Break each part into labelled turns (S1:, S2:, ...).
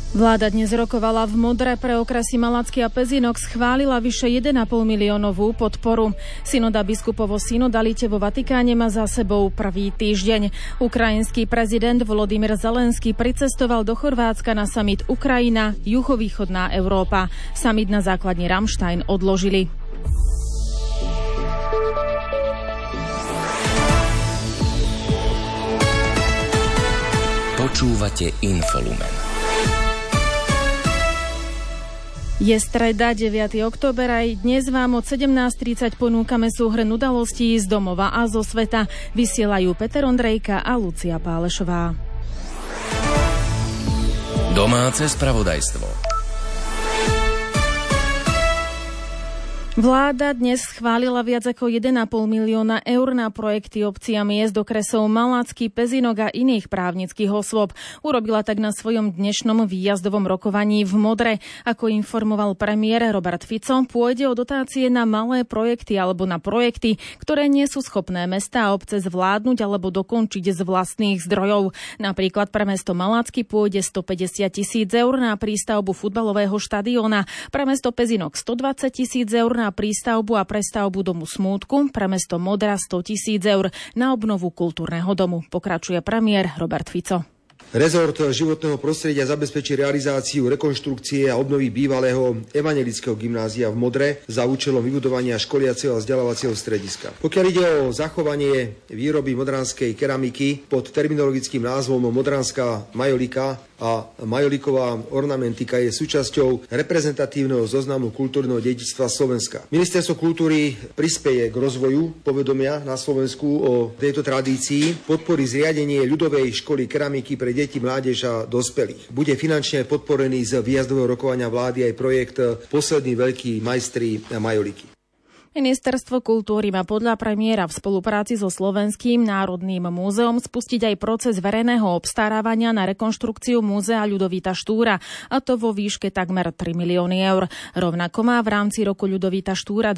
S1: Vláda dnes rokovala v Modre pre okresy Malacký a Pezinok, schválila vyše 1,5 miliónovú podporu. Synoda biskupovo-synodalite vo Vatikáne má za sebou prvý týždeň. Ukrajinský prezident Volodymyr Zelenský pricestoval do Chorvátska na summit Ukrajina, juhovýchodná Európa. Summit na základni Ramstein odložili.
S2: Počúvate Infolumen.
S1: Je streda, 9. október, aj dnes vám od 17:30 ponúkame súhrn udalostí z domova a zo sveta. Vysielajú Peter Ondrejka a Lucia Pálešová.
S2: Domáce spravodajstvo.
S1: Vláda dnes schválila viac ako 1,5 milióna eur na projekty obcí a miest okresov Malacký, Pezinok a iných právnických osôb. Urobila tak na svojom dnešnom výjazdovom rokovaní v Modre. Ako informoval premiér Robert Fico, pôjde o dotácie na malé projekty alebo na projekty, ktoré nie sú schopné mestá a obce zvládnuť alebo dokončiť z vlastných zdrojov. Napríklad pre mesto Malacký pôjde 150 000 eur na prístavbu futbalového štadióna, pre mesto Pezinok 120 000 eur na prístavbu a prestavbu domu smútku, pre mesto Modra 100 000 eur na obnovu kultúrneho domu. Pokračuje premiér Robert Fico.
S3: Rezort životného prostredia zabezpečí realizáciu rekonštrukcie a obnovy bývalého evangelického gymnázia v Modre za účelom vybudovania školiaceho a vzdelávacieho strediska. Pokiaľ ide o zachovanie výroby modranskej keramiky pod terminologickým názvom Modranská majolika a majoliková ornamentika je súčasťou reprezentatívneho zoznamu kultúrneho dedičstva Slovenska. Ministerstvo kultúry prispeje k rozvoju povedomia na Slovensku o tejto tradícii, podporí zriadenie ľudovej školy keramiky pre deti, mládež a dospelých. Bude finančne podporený z výjazdového rokovania vlády aj projekt Poslední veľkí majstri majoliky.
S1: Ministerstvo kultúry má podľa premiéra v spolupráci so Slovenským národným múzeom spustiť aj proces verejného obstarávania na rekonštrukciu múzea Ľudovita Štúra, a to vo výške takmer 3 milióny eur. Rovnako má v rámci roku Ľudovita Štúra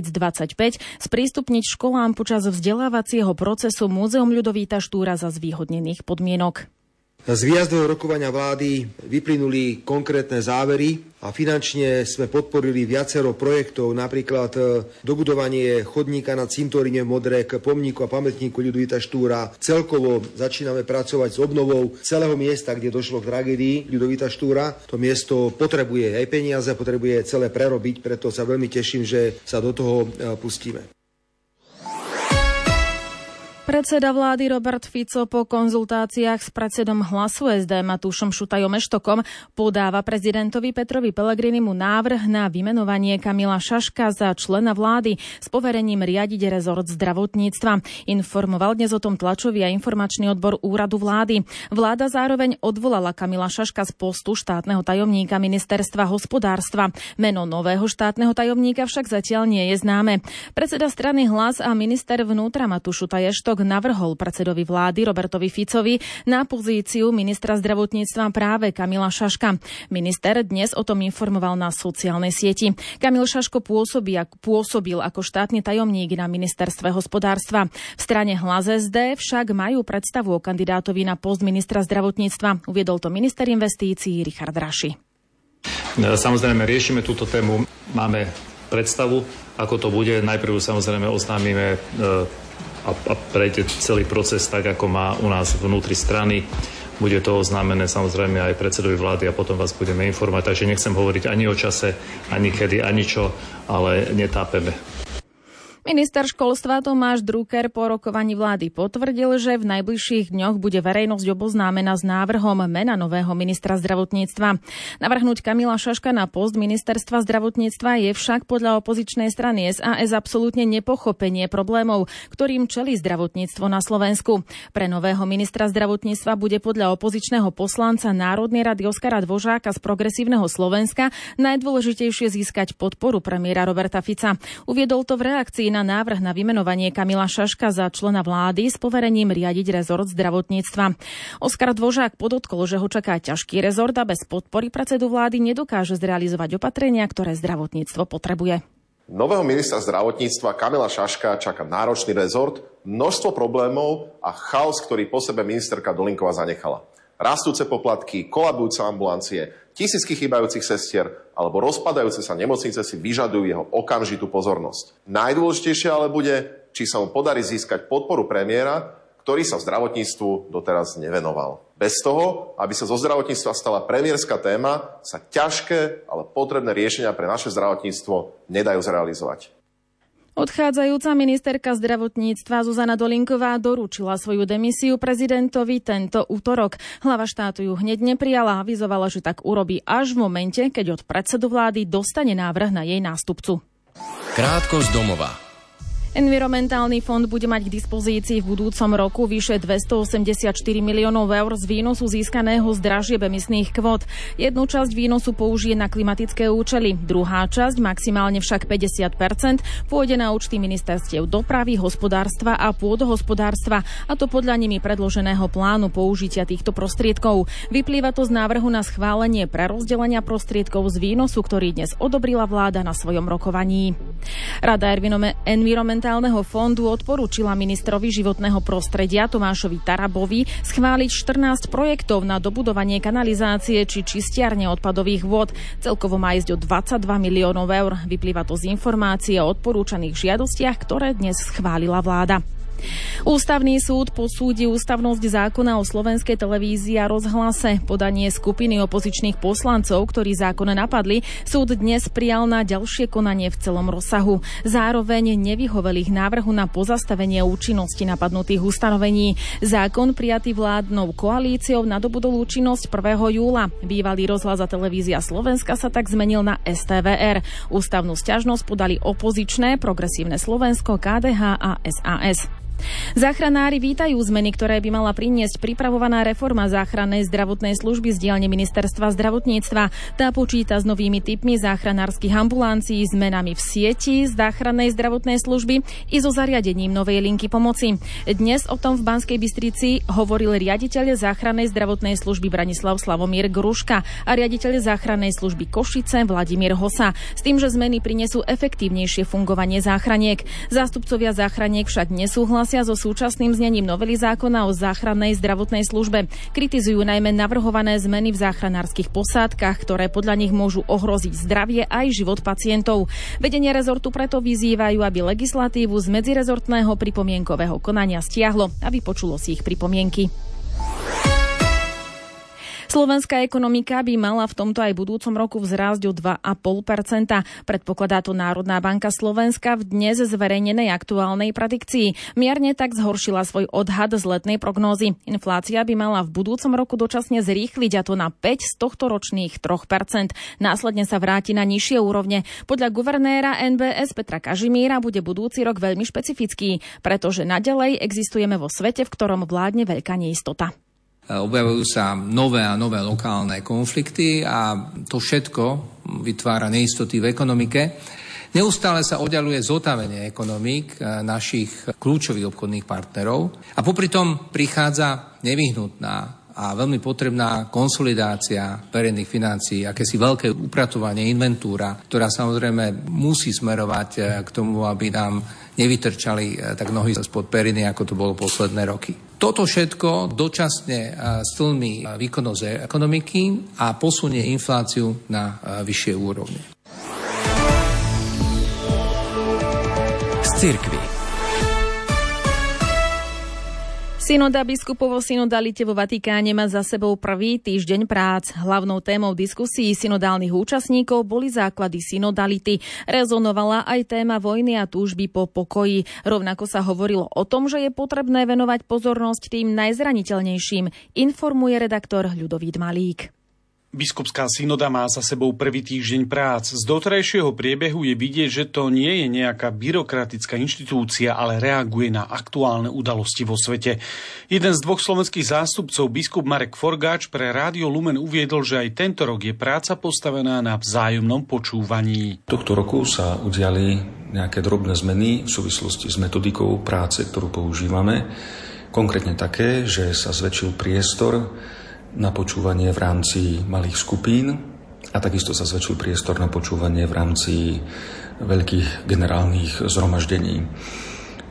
S1: 2025 sprístupniť školám počas vzdelávacieho procesu Múzeum Ľudovita Štúra za zvýhodnených podmienok.
S3: Z výjazdového rokovania vlády vyplynuli konkrétne závery a finančne sme podporili viacero projektov, napríklad dobudovanie chodníka na cintoríne v Modre k pomníku a pamätníku Ľudovita Štúra. Celkovo začíname pracovať s obnovou celého miesta, kde došlo k tragédii Ľudovita Štúra. To miesto potrebuje aj peniaze, potrebuje celé prerobiť, preto sa veľmi teším, že sa do toho pustíme.
S1: Predseda vlády Robert Fico po konzultáciách s predsedom Hlasu SD Matúšom Šutajom Eštokom podáva prezidentovi Petrovi Pellegrinimu návrh na vymenovanie Kamila Šaška za člena vlády s poverením riadiť rezort zdravotníctva. Informoval dnes o tom tlačový a informačný odbor úradu vlády. Vláda zároveň odvolala Kamila Šaška z postu štátneho tajomníka ministerstva hospodárstva. Meno nového štátneho tajomníka však zatiaľ nie je známe. Predseda strany Hlas a minister vnútra Matúš Šutaj Eštok navrhol predsedovi vlády Robertovi Ficovi na pozíciu ministra zdravotníctva práve Kamila Šaška. Minister dnes o tom informoval na sociálnej sieti. Kamil Šaško pôsobil ako štátny tajomník na ministerstve hospodárstva. V strane Hlas SD však majú predstavu o kandidátovi na post ministra zdravotníctva. Uviedol to minister investícií Richard Raši.
S4: Samozrejme riešime túto tému, máme predstavu, ako to bude. Najprv samozrejme oznámime a prejde celý proces tak, ako má u nás vnútri strany. Bude to oznámené samozrejme aj predsedovi vlády a potom vás budeme informovať. Takže nechcem hovoriť ani o čase, ani kedy, ani čo, ale netápeme.
S1: Minister školstva Tomáš Drucker po rokovaní vlády potvrdil, že v najbližších dňoch bude verejnosť oboznámená s návrhom mena nového ministra zdravotníctva. Navrhnúť Kamila Šaška na post ministerstva zdravotníctva je však podľa opozičnej strany SAS absolútne nepochopenie problémov, ktorým čelí zdravotníctvo na Slovensku. Pre nového ministra zdravotníctva bude podľa opozičného poslanca Národnej rady Oskara Dvořáka z Progresívneho Slovenska najdôležitejšie získať podporu premiéra Roberta Fica. Uviedol to v reakcii na návrh na vymenovanie Kamila Šaška za člena vlády s poverením riadiť rezort zdravotníctva. Oskar Dvořák podotkol, že ho čaká ťažký rezort a bez podpory predsedu vlády nedokáže zrealizovať opatrenia, ktoré zdravotníctvo potrebuje.
S5: Nového ministra zdravotníctva Kamila Šaška čaká náročný rezort, množstvo problémov a chaos, ktorý po sebe ministerka Dolinková zanechala. Rastúce poplatky, kolabujúce ambulancie, tisícky chýbajúcich sestier alebo rozpadajúce sa nemocnice si vyžadujú jeho okamžitú pozornosť. Najdôležitejšie ale bude, či sa mu podarí získať podporu premiéra, ktorý sa zdravotníctvu doteraz nevenoval. Bez toho, aby sa zo zdravotníctva stala premiérska téma, sa ťažké, ale potrebné riešenia pre naše zdravotníctvo nedajú zrealizovať.
S1: Odchádzajúca ministerka zdravotníctva Zuzana Dolinková doručila svoju demisiu prezidentovi tento útorok. Hlava štátu ju hneď neprijala a avizovala, že tak urobí až v momente, keď od predsedu vlády dostane návrh na jej nástupcu.
S2: Krátko z domova.
S1: Environmentálny fond bude mať k dispozícii v budúcom roku vyše 284 miliónov eur z výnosu získaného z dražieb emisných kvót. Jednu časť výnosu použije na klimatické účely, druhá časť, maximálne však 50%, pôjde na účty ministerstiev dopravy, hospodárstva a pôdohospodárstva, a to podľa nimi predloženého plánu použitia týchto prostriedkov. Vyplýva to z návrhu na schválenie prerozdelenia prostriedkov z výnosu, ktorý dnes odobrila vláda na svojom rokovaní. Rada Environmentálneho fondu odporúčila ministrovi životného prostredia Tomášovi Tarabovi schváliť 14 projektov na dobudovanie kanalizácie či čistiarne odpadových vôd. Celkovo má ísť o 22 miliónov eur. Vyplýva to z informácie o odporúčaných žiadostiach, ktoré dnes schválila vláda. Ústavný súd posúdi ústavnosť zákona o slovenskej televízii a rozhlase. Podanie skupiny opozičných poslancov, ktorí zákon napadli, súd dnes prijal na ďalšie konanie v celom rozsahu. Zároveň nevyhovel ich návrhu na pozastavenie účinnosti napadnutých ustanovení. Zákon prijatý vládnou koalíciou nadobudol účinnosť 1. júla. Bývalý rozhlas a televízia Slovenska sa tak zmenil na STVR. Ústavnú sťažnosť podali opozičné Progresívne Slovensko, KDH a SAS. Záchranári vítajú zmeny, ktoré by mala priniesť pripravovaná reforma záchrannej zdravotnej služby z dielne Ministerstva zdravotníctva. Tá počíta s novými typmi záchranárskych ambulancií, zmenami v sieti záchrannej zdravotnej služby i so zariadením novej linky pomoci. Dnes o tom v Banskej Bystrici hovoril riaditeľ záchrannej zdravotnej služby Branislav Slavomír Gruška a riaditeľ záchrannej služby Košice Vladimír Hosa, s tým, že zmeny prinesú efektívnejšie fungovanie záchraniek. Zástupcovia záchraniek však nesúhlasia so súčasným znením novely zákona o záchrannej zdravotnej službe. Kritizujú najmä navrhované zmeny v záchranárskych posádkach, ktoré podľa nich môžu ohroziť zdravie aj život pacientov. Vedenie rezortu preto vyzývajú, aby legislatívu z medzirezortného pripomienkového konania stiahlo a vypočulo si ich pripomienky. Slovenská ekonomika by mala v tomto aj budúcom roku vzrásť o 2,5%. Predpokladá to Národná banka Slovenska v dnes zverejnenej aktuálnej predikcii. Mierne tak zhoršila svoj odhad z letnej prognózy. Inflácia by mala v budúcom roku dočasne zrýchliť, a to na 5 z tohtoročných 3%. Následne sa vráti na nižšie úrovne. Podľa guvernéra NBS Petra Kažimíra bude budúci rok veľmi špecifický, pretože naďalej existujeme vo svete, v ktorom vládne veľká neistota.
S6: Objavujú sa nové a nové lokálne konflikty a to všetko vytvára neistoty v ekonomike. Neustále sa oddiaľuje zotavenie ekonomík našich kľúčových obchodných partnerov a popri tom prichádza nevyhnutná a veľmi potrebná konsolidácia verejných financií, akési veľké upratovanie, inventúra, ktorá samozrejme musí smerovať k tomu, aby nám nevytrčali tak nohy spod periny, ako to bolo posledné roky. Toto všetko dočasne stlmí výkonnosť ekonomiky a posunie infláciu na vyššie úrovne.
S2: Z cirkvi.
S1: Synoda biskupov o synodalite vo Vatikáne má za sebou prvý týždeň prác. Hlavnou témou diskusí synodálnych účastníkov boli základy synodality. Rezonovala aj téma vojny a túžby po pokoji. Rovnako sa hovorilo o tom, že je potrebné venovať pozornosť tým najzraniteľnejším, informuje redaktor Ľudovít Malík.
S7: Biskupská synoda má za sebou prvý týždeň prác. Z doterajšieho priebehu je vidieť, že to nie je nejaká byrokratická inštitúcia, ale reaguje na aktuálne udalosti vo svete. Jeden z dvoch slovenských zástupcov, biskup Marek Forgáč, pre Rádio Lumen uviedol, že aj tento rok je práca postavená na vzájomnom počúvaní.
S8: Tohto roku sa udiali nejaké drobné zmeny v súvislosti s metodikou práce, ktorú používame. Konkrétne také, že sa zväčšil priestor na počúvanie v rámci malých skupín a takisto sa zväčšil priestor na počúvanie v rámci veľkých generálnych zhromaždení.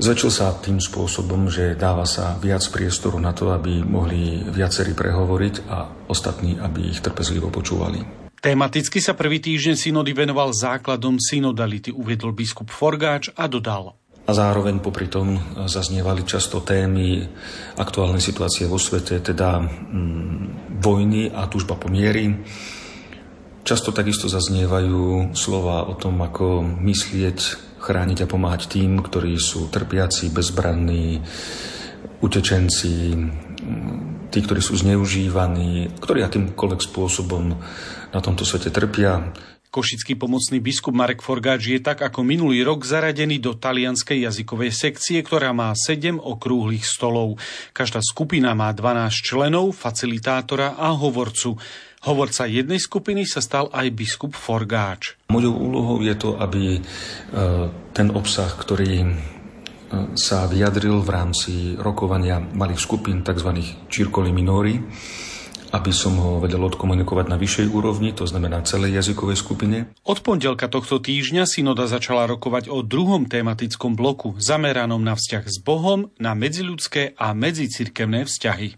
S8: Zväčšil sa tým spôsobom, že dáva sa viac priestoru na to, aby mohli viacerí prehovoriť a ostatní, aby ich trpezlivo počúvali.
S7: Tematicky sa prvý týždeň synody venoval základom synodality, uviedol biskup Forgáč a dodal.
S8: A zároveň popri tom zaznievali často témy aktuálnej situácie vo svete, teda vojny a túžba po miery. Často takisto zaznievajú slova o tom, ako myslieť, chrániť a pomáhať tým, ktorí sú trpiaci, bezbranní, utečenci, tí, ktorí sú zneužívaní, ktorí akýmkoľvek spôsobom na tomto svete trpia.
S7: Košický pomocný biskup Marek Forgáč je tak ako minulý rok zaradený do talianskej jazykovej sekcie, ktorá má 7 okrúhlych stolov. Každá skupina má 12 členov, facilitátora a hovorcu. Hovorca jednej skupiny sa stal aj biskup Forgáč.
S8: Mojou úlohou je to, aby ten obsah, ktorý sa vyjadril v rámci rokovania malých skupín, tzv. Circoli minori, aby som ho vedel odkomunikovať na vyššej úrovni, to znamená celej jazykovej skupine.
S7: Od pondelka tohto týždňa synoda začala rokovať o druhom tematickom bloku, zameranom na vzťah s Bohom, na medziľudské a medzicirkevné vzťahy.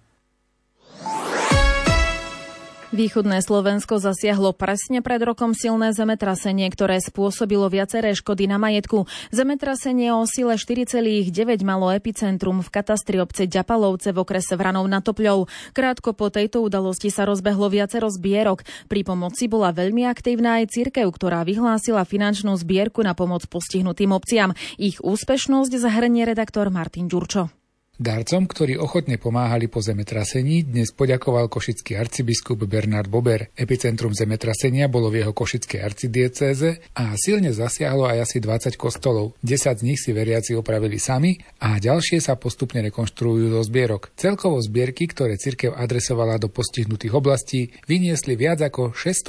S1: Východné Slovensko zasiahlo presne pred rokom silné zemetrasenie, ktoré spôsobilo viaceré škody na majetku. Zemetrasenie o sile 4,9 malo epicentrum v katastri obce Ďapalovce v okrese Vranov nad Topľou. Krátko po tejto udalosti sa rozbehlo viacero zbierok. Pri pomoci bola veľmi aktívna aj cirkev, ktorá vyhlásila finančnú zbierku na pomoc postihnutým obciam. Ich úspešnosť zahrnie redaktor Martin Ďurčo.
S9: Darcom, ktorí ochotne pomáhali po zemetrasení, dnes poďakoval košický arcibiskup Bernard Bober. Epicentrum zemetrasenia bolo v jeho košickej arcidiecéze a silne zasiahlo aj asi 20 kostolov. 10 z nich si veriaci opravili sami a ďalšie sa postupne rekonštruujú do zbierok. Celkovo zbierky, ktoré cirkev adresovala do postihnutých oblastí, vyniesli viac ako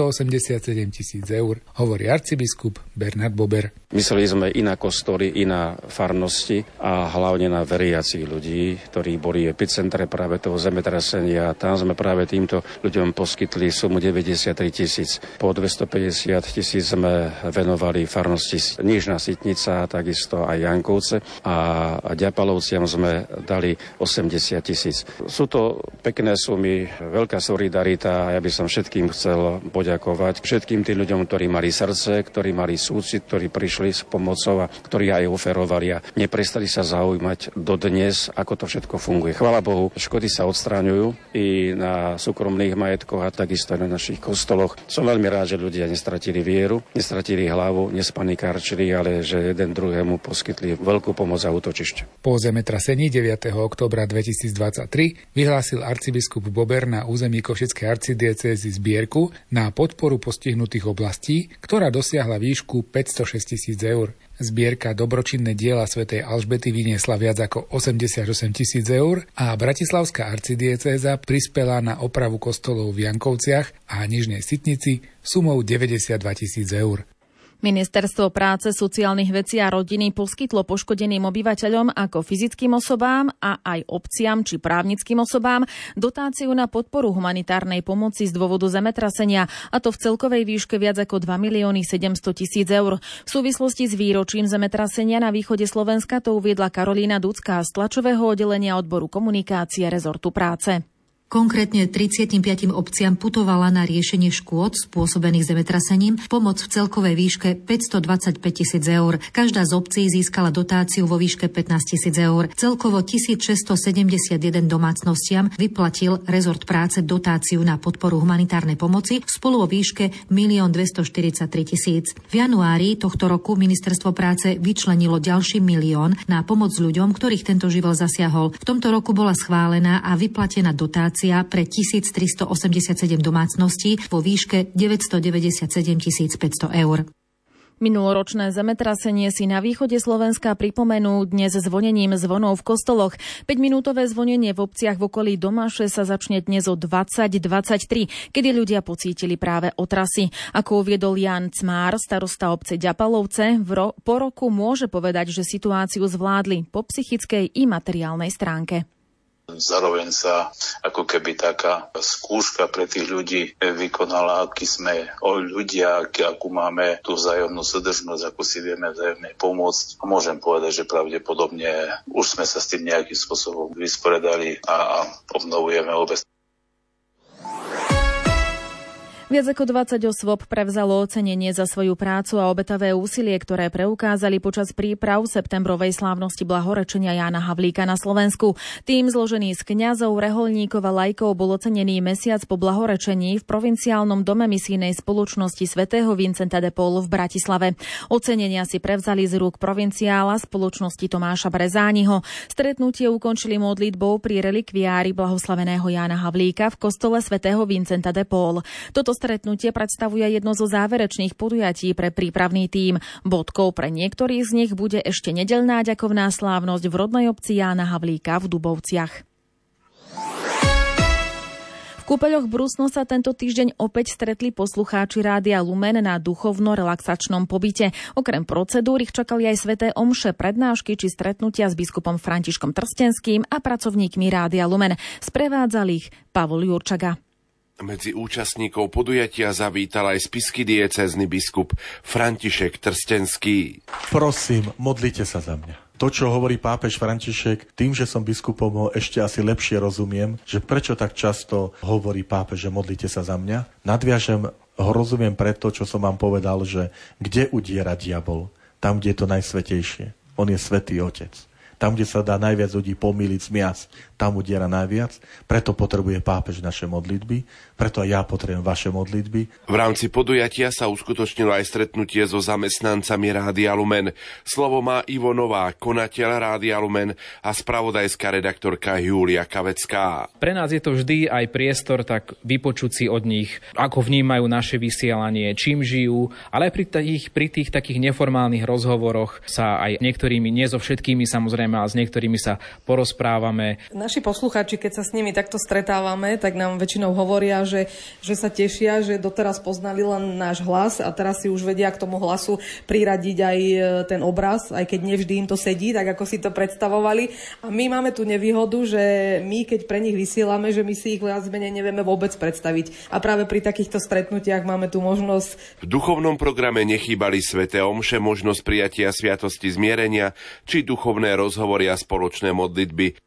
S9: 687 000 eur, hovorí arcibiskup Bernard Bober.
S10: Mysleli sme i na kostoly, i na farnosti a hlavne na veriacich ľudí, ktorí boli v epicentre práve toho zemetrasenia. Tam sme práve týmto ľuďom poskytli sumu 93 000. Po 250 000 sme venovali farnosti Nižná Sitnica, takisto aj Jankovce a Ďapalovciam sme dali 80 000. Sú to pekné sumy, veľká solidarita a ja by som všetkým chcel poďakovať. Všetkým tým ľuďom, ktorí mali srdce, ktorí mali súcit, ktorí prišli s pomocou a ktorí aj oferovali a neprestali sa zaujímať dodnes, ako to všetko funguje. Chvála Bohu, škody sa odstráňujú i na súkromných majetkoch a takisto aj na našich kostoloch. Som veľmi rád, že ľudia nestratili vieru, nestratili hlavu, nespanikárčili, ale že jeden druhému poskytli veľkú pomoc a útočišť.
S9: Po zemetrasení 9. októbra 2023 vyhlásil arcibiskup Bober na území košickej arcidiecézy zbierku na podporu postihnutých oblastí, ktorá dosiahla výšku 506 000 eur. Zbierka Dobročinné diela svätej Alžbety vyniesla viac ako 88 000 eur a bratislavská arcidiecéza prispela na opravu kostolov v Jankovciach a Nižnej Sitnici sumou 92 000 eur.
S1: Ministerstvo práce, sociálnych vecí a rodiny poskytlo poškodeným obyvateľom ako fyzickým osobám a aj obciam či právnickým osobám dotáciu na podporu humanitárnej pomoci z dôvodu zemetrasenia, a to v celkovej výške viac ako 2 700 000 eur. V súvislosti s výročím zemetrasenia na východe Slovenska to uviedla Karolína Ducká z tlačového oddelenia odboru komunikácie rezortu práce.
S11: Konkrétne 35 obciam putovala na riešenie škôd spôsobených zemetrasením pomoc v celkovej výške 525 000 eur. Každá z obcí získala dotáciu vo výške 15 000 eur. Celkovo 1671 domácnostiam vyplatil rezort práce dotáciu na podporu humanitárnej pomoci spolu vo výške 1 243 000. V januári tohto roku Ministerstvo práce vyčlenilo ďalší 1 000 000 na pomoc ľuďom, ktorých tento živel zasiahol. V tomto roku bola schválená a vyplatená dotácia pre 1387 domácností vo výške 997 500 eur.
S1: Minuloročné zemetrasenie si na východe Slovenska pripomenú dnes zvonením zvonov v kostoloch. 5-minútové zvonenie v obciach v okolí Domaše sa začne dnes o 20:23, kedy ľudia pocítili práve otrasy. Ako uviedol Ján Cmár, starosta obce Ďapalovce, po roku môže povedať, že situáciu zvládli po psychickej i materiálnej stránke.
S12: Zároveň sa ako keby taká skúška pre tých ľudí vykonala, akí sme ľudia, akú máme tú vzájomnú súdržnosť, ako si vieme vzájomne pomôcť. A môžem povedať, že pravdepodobne už sme sa s tým nejakým spôsobom vysporiadali a obnovujeme obe.
S1: Viac ako 20 osôb prevzalo ocenenie za svoju prácu a obetavé úsilie, ktoré preukázali počas príprav septembrovej slávnosti blahorečenia Jána Havlíka na Slovensku. Tým zložený z kňazov, reholníkov a laikov bol ocenený mesiac po blahorečení v provinciálnom dome misijnej spoločnosti svätého Vincenta de Paul v Bratislave. Ocenenia si prevzali z rúk provinciála spoločnosti Tomáša Brezániho. Stretnutie ukončili modlitbou pri relikviári blahoslaveného Jána Havlíka v kostole svätého Vincenta de Paul. Toto stretnutie predstavuje jedno zo záverečných podujatí pre prípravný tím. Bodkou pre niektorých z nich bude ešte nedeľná ďakovná slávnosť v rodnej obci Jána Havlíka v Dubovciach. V kúpeľoch Brusno sa tento týždeň opäť stretli poslucháči Rádia Lumen na duchovno-relaxačnom pobyte. Okrem procedúr ich čakali aj sväté omše, prednášky či stretnutia s biskupom Františkom Trstenským a pracovníkmi Rádia Lumen. Sprevádzali ich Pavol Jurčaga.
S13: Medzi účastníkov podujatia zavítal aj spišský diecézny biskup František Trstenský.
S14: Prosím, modlite sa za mňa. To, čo hovorí pápež František, tým, že som biskupom, ho ešte asi lepšie rozumiem, že prečo tak často hovorí pápež, že modlite sa za mňa. Nadviažem, ho rozumiem preto, čo som vám povedal, že kde udiera diabol? Tam, kde je to najsvätejšie. On je svätý Otec. Tam, kde sa dá najviac ľudí pomýliť, zmiasť, tam udiera najviac. Preto potrebuje pápež naše modlitby, preto aj ja potrebujem vaše modlitby.
S13: V rámci podujatia sa uskutočnilo aj stretnutie so zamestnancami Rádia Lumen. Slovo má Ivo Novák, konateľ Rádia Lumen a spravodajská redaktorka Júlia Kavecká.
S15: Pre nás je to vždy aj priestor tak vypočuť si od nich, ako vnímajú naše vysielanie, čím žijú, ale aj pri tých takých neformálnych rozhovoroch sa aj niektorými, nie so všetkými samozrejme, ale s niektorými sa porozprávame.
S16: Naši poslucháči, keď sa s nimi takto stretávame, tak nám väčšinou hovoria, že sa tešia, že doteraz poznali len náš hlas a teraz si už vedia k tomu hlasu priradiť aj ten obraz, aj keď nevždy im to sedí, tak ako si to predstavovali. A my máme tú nevýhodu, že my, keď pre nich vysielame, že my si ich viac menej nevieme vôbec predstaviť. A práve pri takýchto stretnutiach máme tú možnosť.
S13: V duchovnom programe nechýbali sväté omše, možnosť prijatia sviatosti zmierenia či duchovné rozhovory a spoločné modlitby.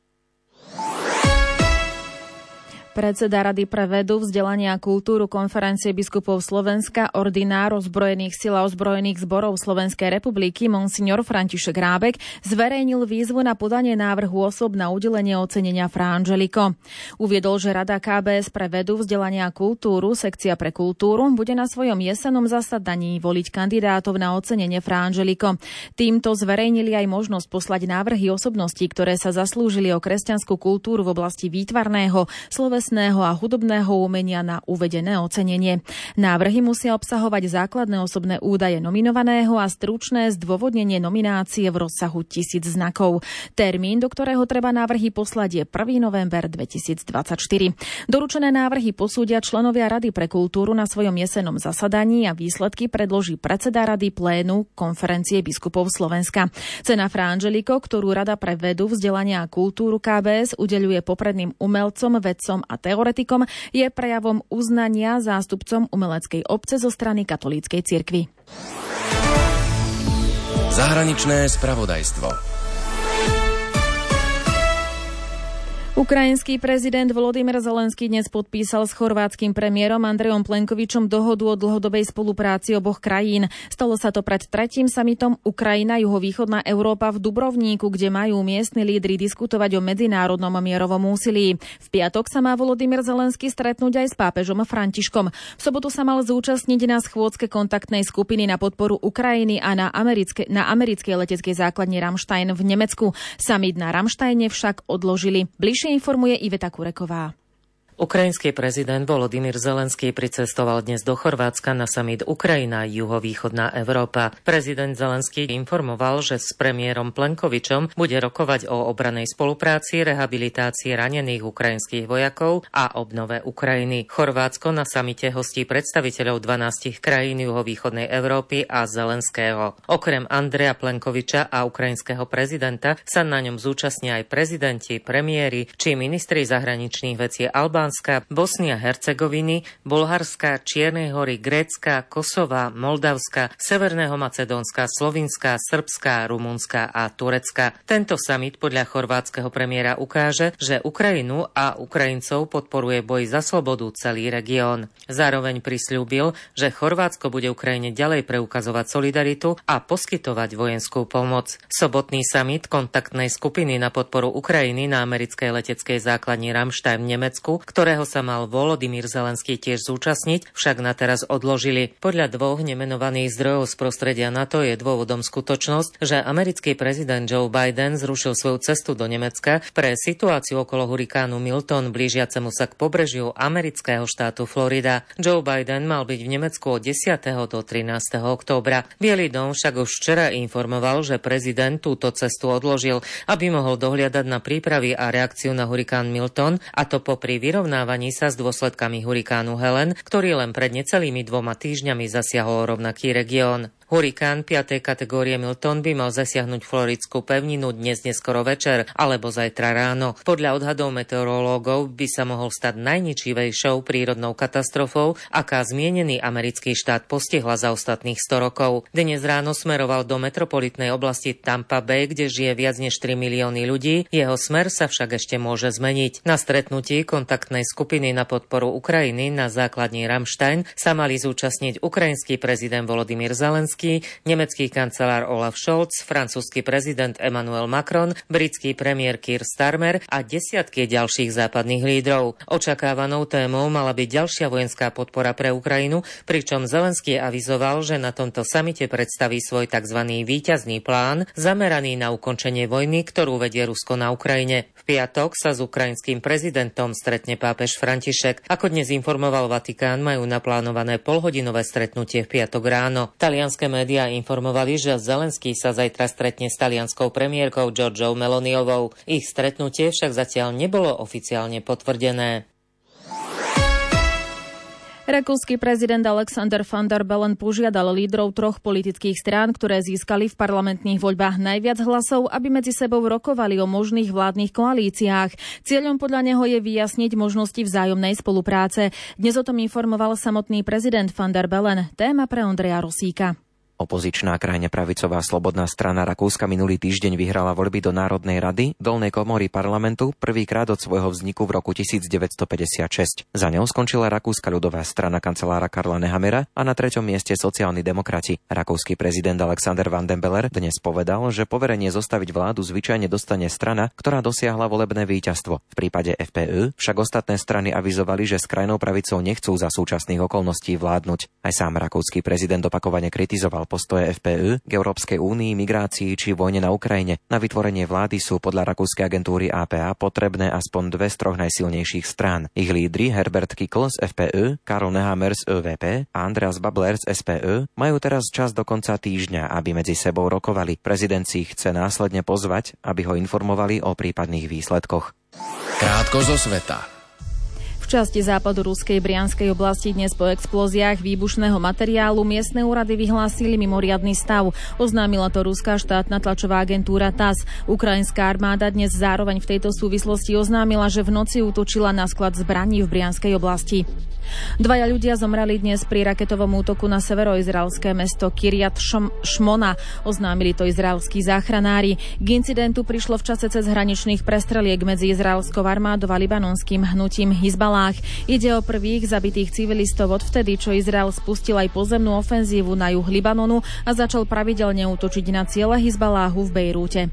S1: Predseda Rady pre vedu, vzdelanie a kultúru Konferencie biskupov Slovenska, ordinár ozbrojených síl a ozbrojených zborov Slovenskej republiky, monsignor František Rábek, zverejnil výzvu na podanie návrhu osôb na udelenie ocenenia Fra Angelico. Uviedol, že Rada KBS pre vedu, vzdelanie a kultúru, sekcia pre kultúru, bude na svojom jesennom zasadaní voliť kandidátov na ocenenie Fra Angelico. Týmto zverejnili aj možnosť poslať návrhy osobností, ktoré sa zaslúžili o kresťanskú kultúru v oblasti výtvarného, slovesného a hudobného umenia na uvedené ocenenie. Návrhy musia obsahovať základné osobné údaje nominovaného a stručné zdôvodnenie nominácie v rozsahu 1000 znakov. Termín, do ktorého treba návrhy poslať, je 1. november 2024. Doručené návrhy posúdia členovia Rady pre kultúru na svojom jesennom zasadaní a výsledky predloží predseda Rady plénu Konferencie biskupov Slovenska. Cena Fra Angelico, ktorú Rada pre vedu, vzdelanie a kultúru KBS udeľuje popredným umelcom, vedcom a teoretikom, je prejavom uznania zástupcom umeleckej obce zo strany katolíckej cirkvi.
S2: Zahraničné spravodajstvo.
S1: Ukrajinský prezident Volodymyr Zelenský dnes podpísal s chorvátskym premiérom Andrejom Plenkovičom dohodu o dlhodobej spolupráci oboch krajín. Stalo sa to pred 3. samitom Ukrajina juhovýchodná Európa v Dubrovníku, kde majú miestni lídri diskutovať o medzinárodnom mierovom úsilí. V piatok sa má Volodymyr Zelenský stretnúť aj s pápežom Františkom. V sobotu sa mal zúčastniť na schôdzke kontaktnej skupiny na podporu Ukrajiny a na americkej leteckej základni Ramstein v Nemecku. Samit na Ramsteine však odložili. Bližšie informuje Iveta Kureková.
S17: Ukrajinský prezident Volodymyr Zelenský pricestoval dnes do Chorvátska na summit Ukrajina juhovýchodná Európa. Prezident Zelenský informoval, že s premiérom Plenkovičom bude rokovať o obranej spolupráci, rehabilitácii ranených ukrajinských vojakov a obnove Ukrajiny. Chorvátsko na samite hostí predstaviteľov 12 krajín juhovýchodnej Európy a Zelenského. Okrem Andreja Plenkoviča a ukrajinského prezidenta sa na ňom zúčastnia aj prezidenti, premiéri či ministri zahraničných vecí Albánska, Bosny a Hercegoviny, Bulharska, Čiernej Hory, Grécka, Kosova, Moldavska, Severného Macedónska, Slovinska, Srbska, Rumunska a Turecka. Tento summit podľa chorvátskeho premiéra ukáže, že Ukrajinu a Ukrajincov podporuje boj za slobodu celý región. Zároveň prisľúbil, že Chorvátsko bude Ukrajine ďalej preukazovať solidaritu a poskytovať vojenskú pomoc. Sobotný summit kontaktnej skupiny na podporu Ukrajiny na americkej leteckej základni Ramstein v Nemecku, ktorého sa mal Volodymyr Zelenský tiež zúčastniť, však na teraz odložili. Podľa dvoch nemenovaných zdrojov z prostredia NATO je dôvodom skutočnosť, že americký prezident Joe Biden zrušil svoju cestu do Nemecka pre situáciu okolo hurikánu Milton blížiacemu sa k pobrežiu amerického štátu Florida. Joe Biden mal byť v Nemecku od 10. do 13. októbra. Bielý dom však už včera informoval, že prezident túto cestu odložil, aby mohol dohliadať na prípravy a reakciu na hurikán Milton, a to popri vyrovnávaní sa s dôsledkami hurikánu Helen, ktorý len pred necelými 2 týždňami zasiahol rovnaký región. Hurikán 5. kategórie Milton by mal zasiahnuť floridskú pevninu dnes neskoro večer alebo zajtra ráno. Podľa odhadov meteorológov by sa mohol stať najničivejšou prírodnou katastrofou, aká zmienený americký štát postihla za ostatných 100 rokov. Dnes ráno smeroval do metropolitnej oblasti Tampa Bay, kde žije viac než 3 milióny ľudí. Jeho smer sa však ešte môže zmeniť. Na stretnutí kontaktnej skupiny na podporu Ukrajiny na základni Ramstein sa mali zúčastniť ukrajinský prezident Volodymyr Zelenský, nemecký kancelár Olaf Scholz, francúzsky prezident Emmanuel Macron, britský premiér Keir Starmer a desiatky ďalších západných lídrov. Očakávanou témou mala byť ďalšia vojenská podpora pre Ukrajinu, pričom Zelenský avizoval, že na tomto samite predstaví svoj tzv. Víťazný plán zameraný na ukončenie vojny, ktorú vedie Rusko na Ukrajine. V piatok sa s ukrajinským prezidentom stretne pápež František. Ako dnes informoval Vatikán, majú naplánované polhodinové stretnutie v piatok ráno. Talianske médiá informovali, že Zelenský sa zajtra stretne s talianskou premiérkou Giorgiou Meloniovou. Ich stretnutie však zatiaľ nebolo oficiálne potvrdené.
S1: Rakúsky prezident Alexander Van der Bellen požiadal lídrov 3 politických strán, ktoré získali v parlamentných voľbách najviac hlasov, aby medzi sebou rokovali o možných vládnych koalíciách. Cieľom podľa neho je vyjasniť možnosti vzájomnej spolupráce. Dnes o tom informoval samotný prezident Van der Bellen. Téma pre Ondreja Rosíka.
S18: Opozičná krajne pravicová slobodná strana Rakúska minulý týždeň vyhrala voľby do Národnej rady, dolnej komory parlamentu, prvýkrát od svojho vzniku v roku 1956. Za ňou skončila Rakúska ľudová strana kancelára Karla Nehammera a na 3. mieste sociálni demokrati. Rakúsky prezident Alexander Van den Beller dnes povedal, že poverenie zostaviť vládu zvyčajne dostane strana, ktorá dosiahla volebné víťazstvo. V prípade FPÖ však ostatné strany avizovali, že s krajnou pravicou nechcú za súčasných okolností vládnuť. Aj sám rakúsky prezident opakovane kritizoval postoje FPÖ k Európskej únii, migrácii či vojne na Ukrajine. Na vytvorenie vlády sú podľa rakúskej agentúry APA potrebné aspoň 2 z 3 najsilnejších strán. Ich lídri Herbert Kickl z FPÖ, Karl Nehammer z ÖVP a Andreas Babler z SPÖ majú teraz čas do konca týždňa, aby medzi sebou rokovali. Prezident si chce následne pozvať, aby ho informovali o prípadných výsledkoch.
S2: Krátko zo sveta.
S1: V časti západoruskej Brianskej oblasti dnes po explóziách výbušného materiálu miestne úrady vyhlásili mimoriadny stav. Oznámila to ruská štátna tlačová agentúra TASS. Ukrajinská armáda dnes zároveň v tejto súvislosti oznámila, že v noci útočila na sklad zbraní v Brianskej oblasti. 2 ľudia zomreli dnes pri raketovom útoku na severoizraelské mesto Kiryat Šmona. Oznámili to izraelskí záchranári. K incidentu prišlo v čase cez hraničných prestreliek medzi izraelskou armádou a libanonským hnutím Hizbalách. Ide o prvých zabitých civilistov odvtedy, čo Izrael spustil aj pozemnú ofenzívu na juh Libanonu a začal pravidelne útočiť na ciele Hizbaláhu v Bejrúte.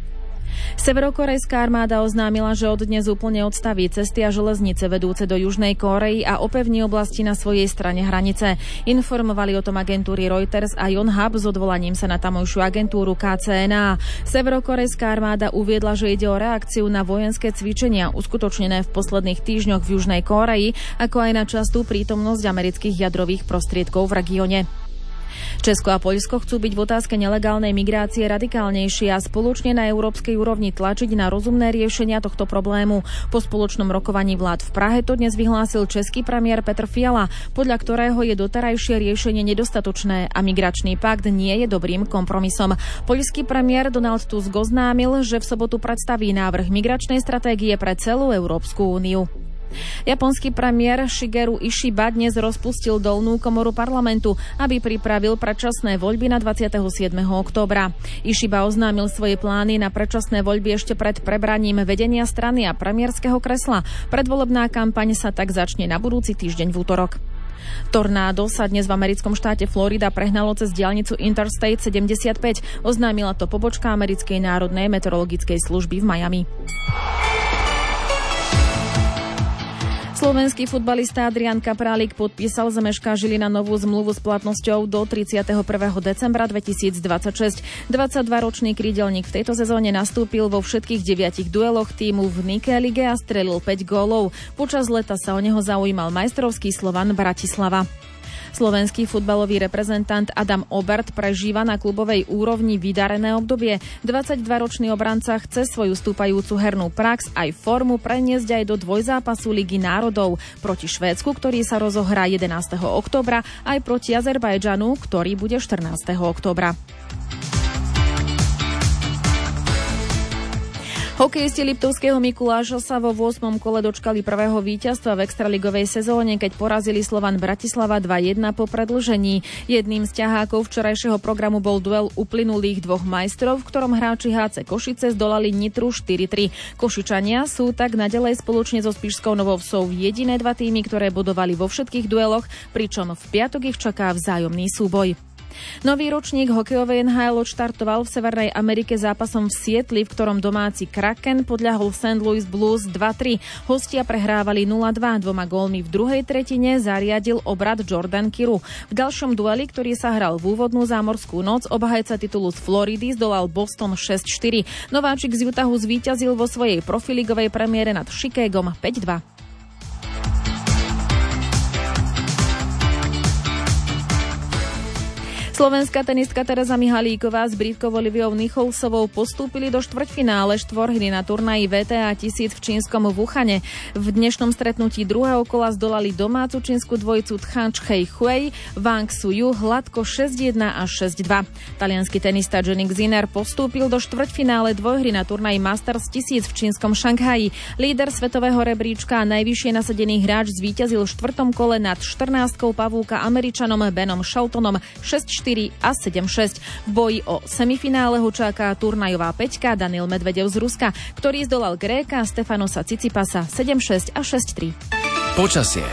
S1: Severokorejská armáda oznámila, že od dnes úplne odstaví cesty a železnice vedúce do Južnej Kórey a opevní oblasti na svojej strane hranice. Informovali o tom agentúry Reuters a Yonhap s odvolaním sa na tamojšiu agentúru KCNA. Severokorejská armáda uviedla, že ide o reakciu na vojenské cvičenia uskutočnené v posledných týždňoch v Južnej Kórei, ako aj na častú prítomnosť amerických jadrových prostriedkov v regióne. Česko a Poľsko chcú byť v otázke nelegálnej migrácie radikálnejšie a spoločne na európskej úrovni tlačiť na rozumné riešenia tohto problému. Po spoločnom rokovaní vlád v Prahe to dnes vyhlásil český premiér Petr Fiala, podľa ktorého je doterajšie riešenie nedostatočné a migračný pakt nie je dobrým kompromisom. Poľský premiér Donald Tusk oznámil, že v sobotu predstaví návrh migračnej stratégie pre celú Európsku úniu. Japonský premiér Shigeru Ishiba dnes rozpustil dolnú komoru parlamentu, aby pripravil predčasné voľby na 27. októbra. Ishiba oznámil svoje plány na predčasné voľby ešte pred prebraním vedenia strany a premiérskeho kresla. Predvolebná kampaň sa tak začne na budúci týždeň v útorok. Tornádo sa dnes v americkom štáte Florida prehnalo cez diaľnicu Interstate 75. Oznámila to pobočka americkej národnej meteorologickej služby v Miami. Slovenský futbalista Adrián Kaprálik podpísal za MŠK Žilina novú zmluvu s platnosťou do 31. decembra 2026. 22-ročný krídelník v tejto sezóne nastúpil vo všetkých 9 dueloch tímu v Nike lige a strelil 5 gólov. Počas leta sa o neho zaujímal majstrovský Slovan Bratislava. Slovenský futbalový reprezentant Adam Obert prežíva na klubovej úrovni vydarené obdobie. 22-ročný obranca chce svoju stúpajúcu hernú prax aj formu preniesť aj do dvojzápasu Ligy národov proti Švédsku, ktorý sa rozohrá 11. októbra, aj proti Azerbajdžanu, ktorý bude 14. októbra. Hokejisti Liptovského Mikuláša sa vo 8. kole dočkali prvého víťazstva v extraligovej sezóne, keď porazili Slovan Bratislava 2-1 po predĺžení. Jedným z ťahákov včerajšieho programu bol duel uplynulých dvoch majstrov, v ktorom hráči HC Košice zdolali Nitru 4-3. Košičania sú tak naďalej spoločne so Spišskou Novou Vsou jediné dva týmy, ktoré bodovali vo všetkých dueloch, pričom v piatok ich čaká vzájomný súboj. Nový ročník hokejovej NHL odštartoval v Severnej Amerike zápasom v Sietli, v ktorom domáci Kraken podľahol St. Louis Blues 2-3. Hostia prehrávali 0-2, dvoma gólmi v druhej tretine zariadil obrad Jordan Kyrou. V ďalšom dueli, ktorý sa hral v úvodnú zámorskú noc, obhajca titulu z Floridy zdolal Boston 6-4. Nováčik z Utahu zvíťazil vo svojej profiligovej premiére nad Chicagom 5-2. Slovenská tenistka Tereza Mihalíková s Britkou Oliviou Nicholsovou postúpili do štvrťfinále štvorhry na turnaji VTA 1000 v čínskom Wuhane. V dnešnom stretnutí druhého kola zdolali domácu čínsku dvojicu Tchan Chej Hui, Wang Suyu hladko 6-1 a 6-2. Taliansky tenista Jannik Sinner postúpil do štvrťfinále dvojhry na turnaji Masters 1000 v čínskom Šanghaji. Líder svetového rebríčka a najvyššie nasadený hráč zvíťazil v štvrtom kole nad 14-kou pavúka Američanom Benom Sheltonom 6-4 a 7-6. V boji o semifinále ho čaká turnajová peťka Daniil Medvedev z Ruska, ktorý zdolal Gréka Stefanosa Tsitsipasa 7-6 a 6-3.
S2: Počasie.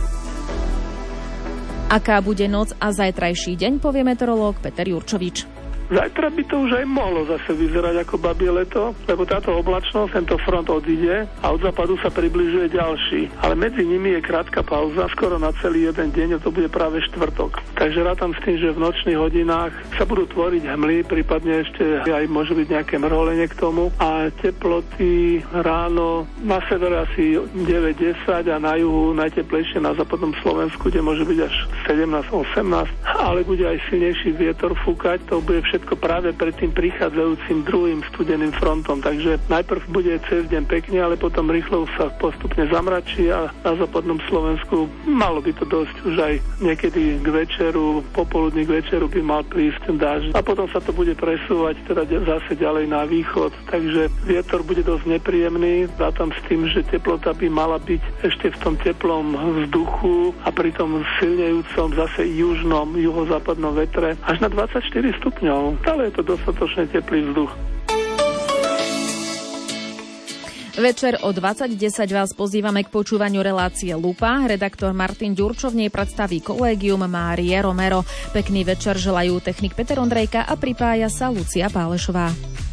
S1: Aká bude noc a zajtrajší deň, povie meteorológ Peter Jurčovič.
S19: Zajtra by to už aj mohlo zase vyzerať ako babie leto, lebo táto oblačnosť, tento front odíde a od západu sa približuje ďalší. Ale medzi nimi je krátka pauza, skoro na celý jeden deň, a to bude práve štvrtok. Takže rátam s tým, že v nočných hodinách sa budú tvoriť hmly, prípadne ešte aj môže byť nejaké mrholenie k tomu a teploty ráno na severe asi 9-10 a na juhu najteplejšie na západnom Slovensku, kde môže byť až 17-18, ale bude aj silnejší vietor fúkať, to bude všetko práve pred tým prichádzajúcim druhým studeným frontom. Takže najprv bude cez deň pekne, ale potom rýchlo sa postupne zamračí a na západnom Slovensku malo by to dosť už aj niekedy k večeru, popoludní k večeru by mal prísť dážď. A potom sa to bude presúvať teda zase ďalej na východ. Takže vietor bude dosť nepríjemný. Rátam s tým, že teplota by mala byť ešte v tom teplom vzduchu a pri tom silnejúcom zase južnom, juhozápadnom vetre až na 24 stupňov. Ale je to dostatočne teplý vzduch.
S1: Večer o 20:10 vás pozývame k počúvaniu relácie Lupa. Redaktor Martin Ďurčo v nej predstaví kolégium Márie Romero. Pekný večer želajú technik Peter Ondrejka a pripája sa Lucia Pálešová.